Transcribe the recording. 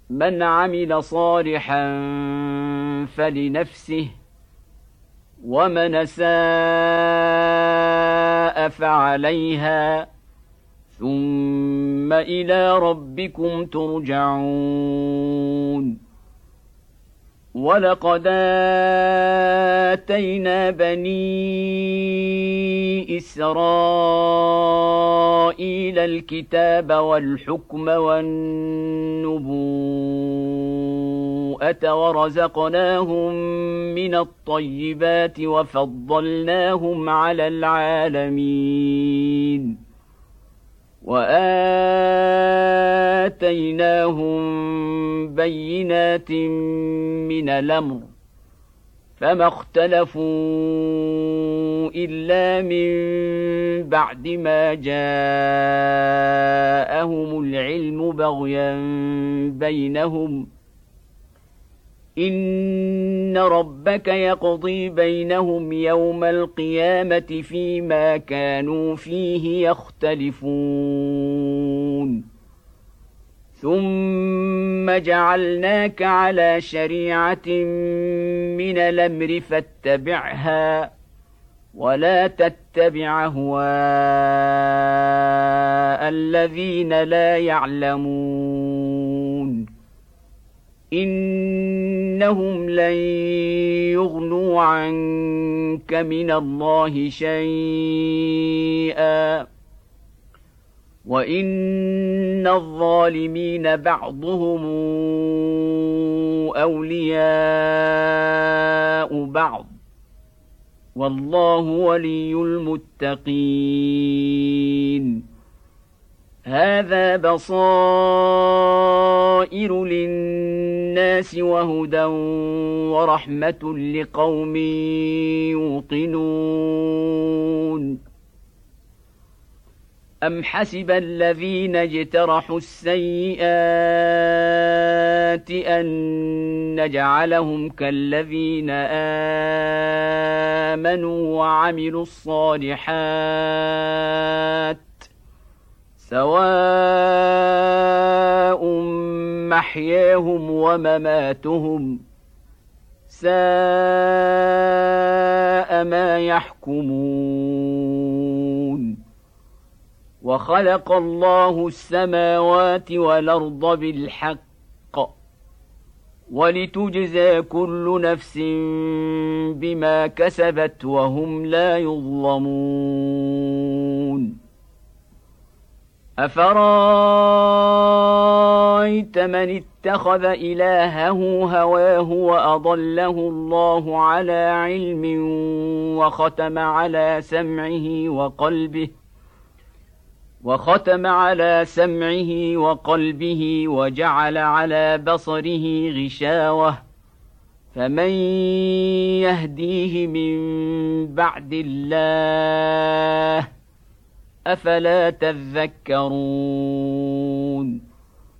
من عمل صالحا فلنفسه ومن أساء فعليها ثم إلى ربكم ترجعون. ولقد آتينا بني إسرائيل الكتاب والحكم والنبوءة ورزقناهم من الطيبات وفضلناهم على العالمين وآتيناهم بينات من الأمر فما اختلفوا إلا من بعد ما جاءهم العلم بغيا بينهم إن ربك يقضي بينهم يوم القيامة فيما كانوا فيه يختلفون. ثم جعلناك على شريعة من الأمر فاتبعها ولا تتبع أهواء الذين لا يعلمون إنهم لن يغنوا عنك من الله شيئا وإن الظالمين بعضهم أولياء بعض والله ولي المتقين. هذا بصائر للناس وهدى ورحمة لقوم يوقنون. أم حسب الذين اجترحوا السيئات أن نجعلهم كالذين آمنوا وعملوا الصالحات سواء محياهم ومماتهم ساء ما يحكمون. وخلق الله السماوات والأرض بالحق ولتجزى كل نفس بما كسبت وهم لا يظلمون. أفرأيت من اتخذ إلهه هواه وأضله الله على علم وختم على سمعه وقلبه وجعل على بصره غشاوة فمن يهديه من بعد الله أفلا تذكرون.